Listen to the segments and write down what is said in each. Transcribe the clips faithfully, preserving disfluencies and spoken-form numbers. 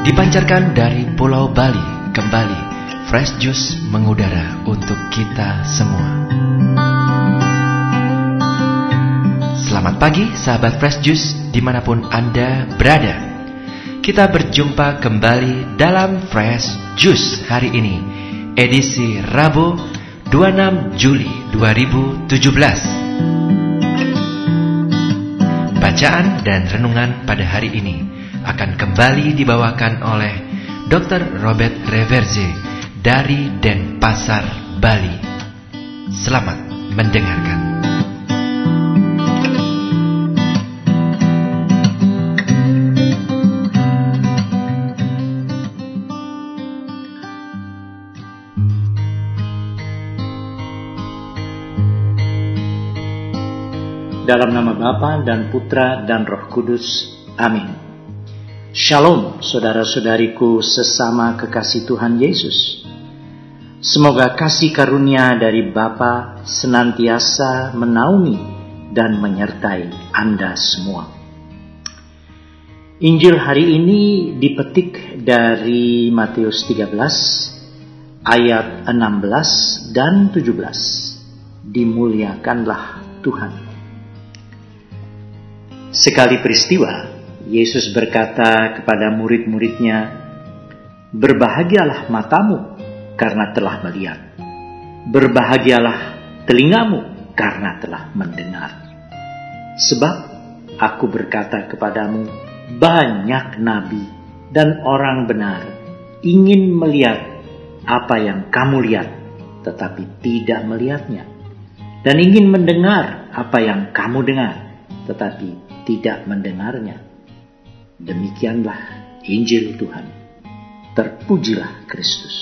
Dipancarkan dari Pulau Bali, kembali Fresh Juice mengudara untuk kita semua. Selamat pagi sahabat Fresh Juice dimanapun Anda berada. Kita berjumpa kembali dalam Fresh Juice hari ini, edisi Rabu dua puluh enam Juli dua ribu tujuh belas. Bacaan dan renungan pada hari ini akan kembali dibawakan oleh dokter Robert Reverze dari Denpasar, Bali. Selamat mendengarkan. Dalam nama Bapa dan Putra dan Roh Kudus. Amin. Shalom saudara-saudariku sesama kekasih Tuhan Yesus. Semoga kasih karunia dari Bapa senantiasa menaungi dan menyertai Anda semua. Injil hari ini dipetik dari Matius tiga belas ayat enam belas dan tujuh belas. Dimuliakanlah Tuhan. Sekali peristiwa, Yesus berkata kepada murid-muridnya, "Berbahagialah matamu karena telah melihat. Berbahagialah telingamu karena telah mendengar. Sebab aku berkata kepadamu, banyak nabi dan orang benar ingin melihat apa yang kamu lihat, tetapi tidak melihatnya. Dan ingin mendengar apa yang kamu dengar, tetapi tidak mendengarnya." Demikianlah Injil Tuhan. Terpujilah Kristus.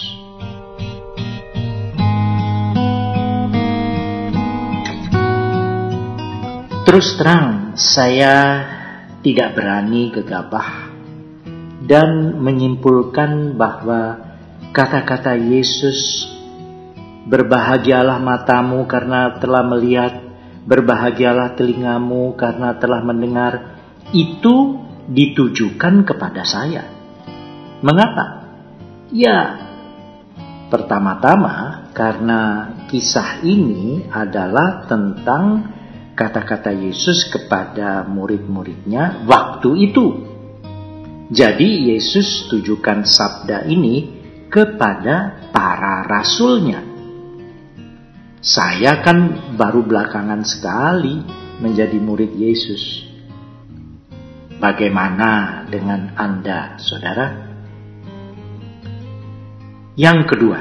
Terus terang, saya tidak berani gegabah dan menyimpulkan bahwa kata-kata Yesus, "Berbahagialah matamu karena telah melihat, berbahagialah telingamu karena telah mendengar," itu ditujukan kepada saya. Mengapa? Ya, pertama-tama karena kisah ini adalah tentang kata-kata Yesus kepada murid-muridnya waktu itu. Jadi Yesus tujukan sabda ini kepada para rasulnya. Saya kan baru belakangan sekali menjadi murid Yesus. Bagaimana dengan Anda, saudara? Yang kedua,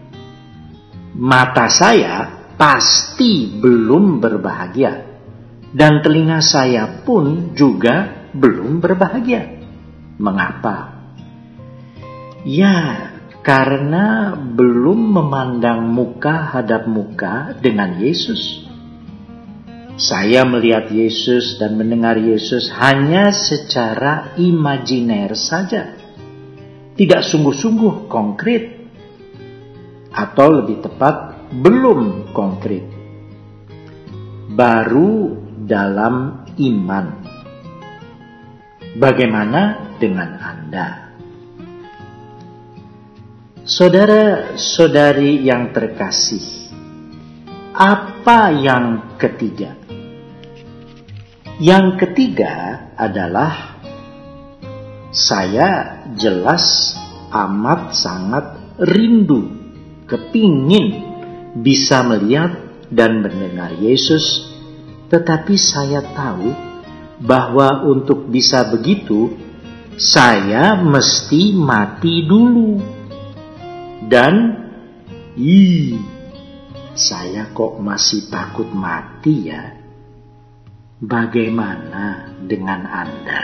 mata saya pasti belum berbahagia, dan telinga saya pun juga belum berbahagia. Mengapa? Ya, karena belum memandang muka hadap muka dengan Yesus. Saya melihat Yesus dan mendengar Yesus hanya secara imajiner saja. Tidak sungguh-sungguh konkret. Atau lebih tepat, belum konkret. Baru dalam iman. Bagaimana dengan Anda? Saudara-saudari yang terkasih, apa yang ketiga? Yang ketiga adalah saya jelas amat sangat rindu, kepingin bisa melihat dan mendengar Yesus, tetapi saya tahu bahwa untuk bisa begitu, saya mesti mati dulu. Dan, ih, saya kok masih takut mati ya? Bagaimana dengan Anda?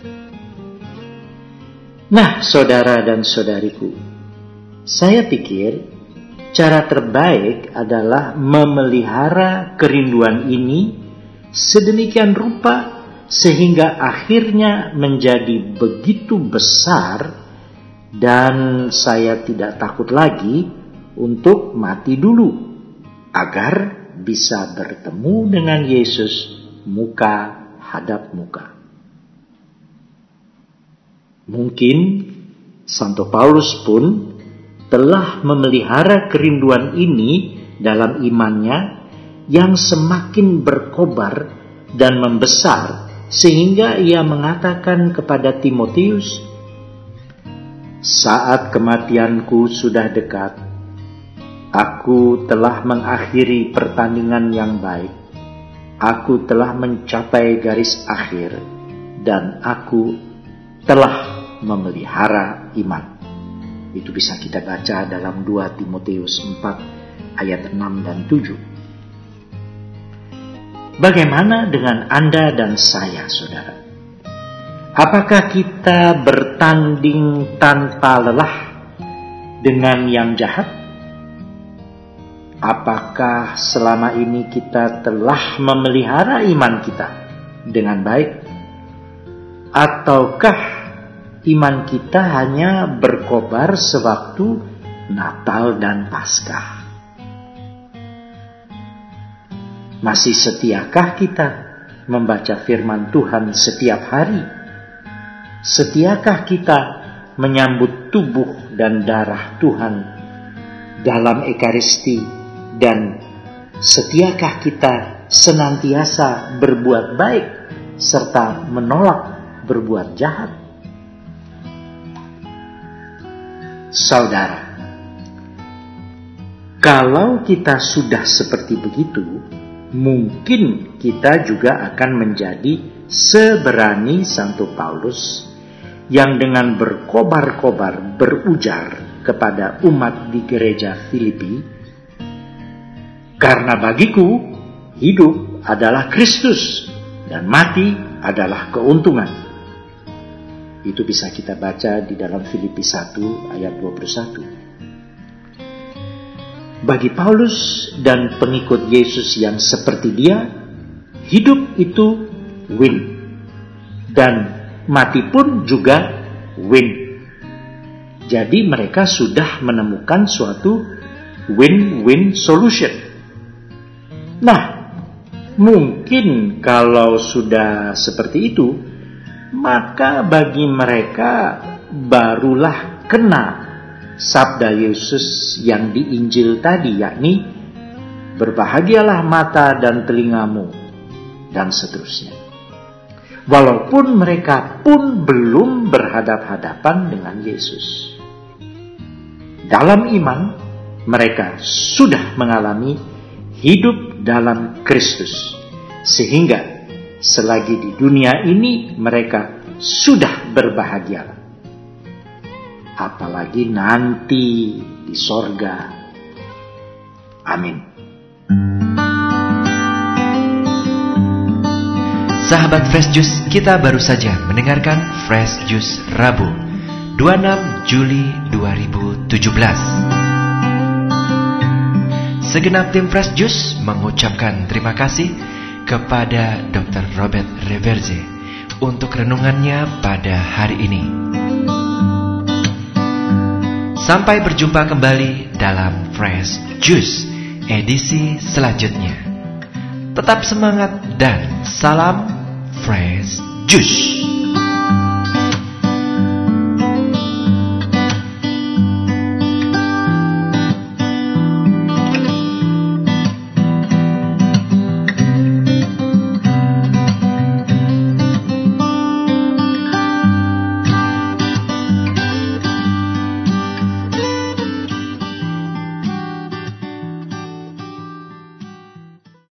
Nah, saudara dan saudariku, saya pikir cara terbaik adalah memelihara kerinduan ini sedemikian rupa sehingga akhirnya menjadi begitu besar dan saya tidak takut lagi untuk mati dulu agar bisa bertemu dengan Yesus muka hadap muka. Mungkin Santo Paulus pun telah memelihara kerinduan ini dalam imannya yang semakin berkobar dan membesar, sehingga ia mengatakan kepada Timotius, "Saat kematianku sudah dekat, aku telah mengakhiri pertandingan yang baik, aku telah mencapai garis akhir, dan aku telah memelihara iman." Itu bisa kita baca dalam dua Timotius empat ayat enam dan tujuh. Bagaimana dengan Anda dan saya, saudara? Apakah kita bertanding tanpa lelah dengan yang jahat? Apakah selama ini kita telah memelihara iman kita dengan baik? Ataukah iman kita hanya berkobar sewaktu Natal dan Paskah? Masih setiakah kita membaca firman Tuhan setiap hari? Setiakah kita menyambut tubuh dan darah Tuhan dalam Ekaristi? Dan setiakah kita senantiasa berbuat baik serta menolak berbuat jahat? Saudara, kalau kita sudah seperti begitu, mungkin kita juga akan menjadi seberani Santo Paulus yang dengan berkobar-kobar berujar kepada umat di gereja Filipi, "Karena bagiku hidup adalah Kristus dan mati adalah keuntungan." Itu bisa kita baca di dalam Filipi satu ayat dua puluh satu. Bagi Paulus dan pengikut Yesus yang seperti dia, hidup itu win. Dan mati pun juga win. Jadi mereka sudah menemukan suatu win-win solution. Nah, mungkin kalau sudah seperti itu, maka bagi mereka barulah kena sabda Yesus yang di Injil tadi, yakni berbahagialah mata dan telingamu, dan seterusnya. Walaupun mereka pun belum berhadap-hadapan dengan Yesus. Dalam iman, mereka sudah mengalami hidup dalam Kristus, sehingga selagi di dunia ini mereka sudah berbahagia. Apalagi nanti di sorga. Amin. Sahabat Fresh Juice, kita baru saja mendengarkan Fresh Juice Rabu dua puluh enam Juli dua ribu tujuh belas. Segenap tim Fresh Juice mengucapkan terima kasih kepada dokter Robert Reverze untuk renungannya pada hari ini. Sampai berjumpa kembali dalam Fresh Juice edisi selanjutnya. Tetap semangat dan salam Fresh Juice.